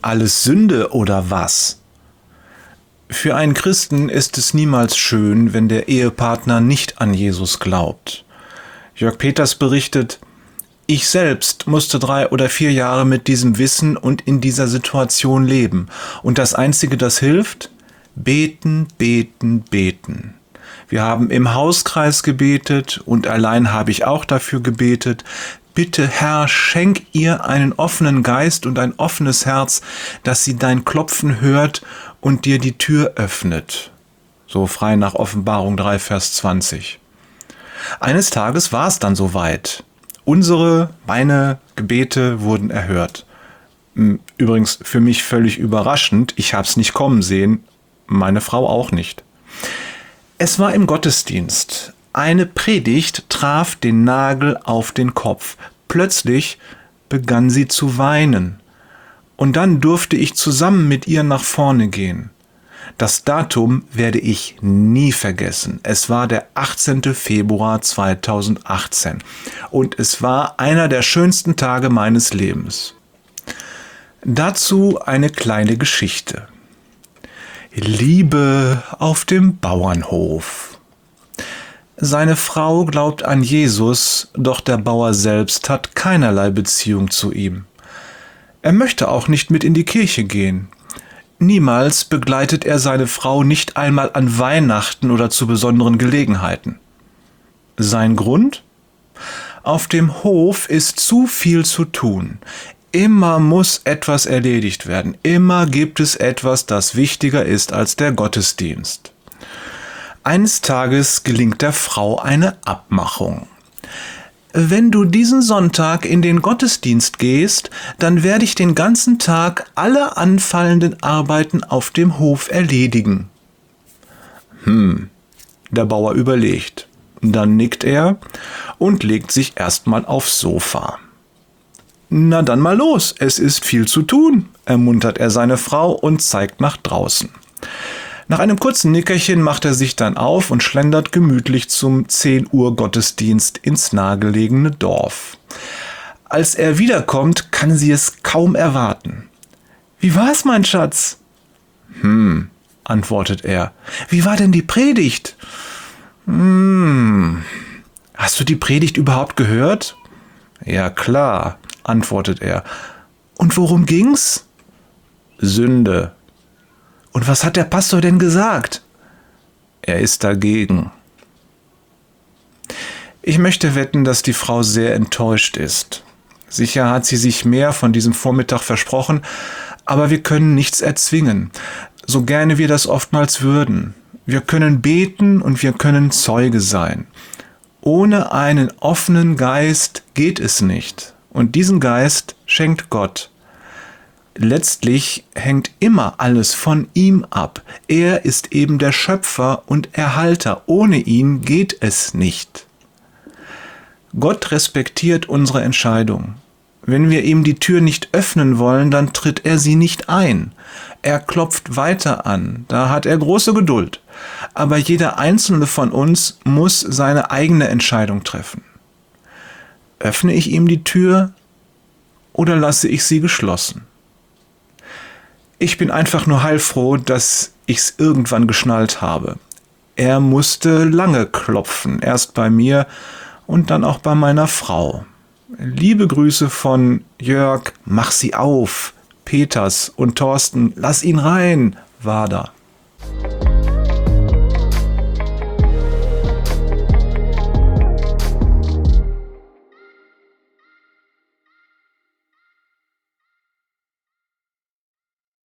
Alles Sünde oder was? Für einen Christen ist es niemals schön, wenn der Ehepartner nicht an Jesus glaubt. Jörg Peters berichtet: Ich selbst musste 3 oder 4 Jahre mit diesem Wissen und in dieser Situation leben. Und das Einzige, das hilft? Beten, beten, beten. Wir haben im Hauskreis gebetet und allein habe ich auch dafür gebetet. Bitte, Herr, schenk ihr einen offenen Geist und ein offenes Herz, dass sie dein Klopfen hört und dir die Tür öffnet. So frei nach Offenbarung 3, Vers 20. Eines Tages war es dann soweit. Meine Gebete wurden erhört. Übrigens für mich völlig überraschend, ich habe es nicht kommen sehen, meine Frau auch nicht. Es war im Gottesdienst. Eine Predigt traf den Nagel auf den Kopf. Plötzlich begann sie zu weinen. Und dann durfte ich zusammen mit ihr nach vorne gehen. Das Datum werde ich nie vergessen. Es war der 18. Februar 2018 und es war einer der schönsten Tage meines Lebens. Dazu eine kleine Geschichte. Liebe auf dem Bauernhof. Seine Frau glaubt an Jesus, doch der Bauer selbst hat keinerlei Beziehung zu ihm. Er möchte auch nicht mit in die Kirche gehen. Niemals begleitet er seine Frau nicht einmal an Weihnachten oder zu besonderen Gelegenheiten. Sein Grund? Auf dem Hof ist zu viel zu tun. Immer muss etwas erledigt werden. Immer gibt es etwas, das wichtiger ist als der Gottesdienst. Eines Tages gelingt der Frau eine Abmachung. Wenn du diesen Sonntag in den Gottesdienst gehst, dann werde ich den ganzen Tag alle anfallenden Arbeiten auf dem Hof erledigen. Der Bauer überlegt. Dann nickt er und legt sich erstmal aufs Sofa. Na dann mal los, es ist viel zu tun, ermuntert er seine Frau und zeigt nach draußen. Nach einem kurzen Nickerchen macht er sich dann auf und schlendert gemütlich zum 10 Uhr Gottesdienst ins nahegelegene Dorf. Als er wiederkommt, kann sie es kaum erwarten. Wie war's, mein Schatz? Antwortet er. Wie war denn die Predigt? Hast du die Predigt überhaupt gehört? Ja, klar, antwortet er. Und worum ging's? Sünde. Und was hat der Pastor denn gesagt? Er ist dagegen. Ich möchte wetten, dass die Frau sehr enttäuscht ist. Sicher hat sie sich mehr von diesem Vormittag versprochen, aber wir können nichts erzwingen, so gerne wir das oftmals würden. Wir können beten und wir können Zeuge sein. Ohne einen offenen Geist geht es nicht. Und diesen Geist schenkt Gott. Letztlich hängt immer alles von ihm ab. Er ist eben der Schöpfer und Erhalter. Ohne ihn geht es nicht. Gott respektiert unsere Entscheidung. Wenn wir ihm die Tür nicht öffnen wollen, dann tritt er sie nicht ein. Er klopft weiter an. Da hat er große Geduld. Aber jeder einzelne von uns muss seine eigene Entscheidung treffen. Öffne ich ihm die Tür oder lasse ich sie geschlossen? Ich bin einfach nur heilfroh, dass ich's irgendwann geschnallt habe. Er musste lange klopfen, erst bei mir und dann auch bei meiner Frau. Liebe Grüße von Jörg, mach sie auf, Peters und Thorsten, lass ihn rein, Wader.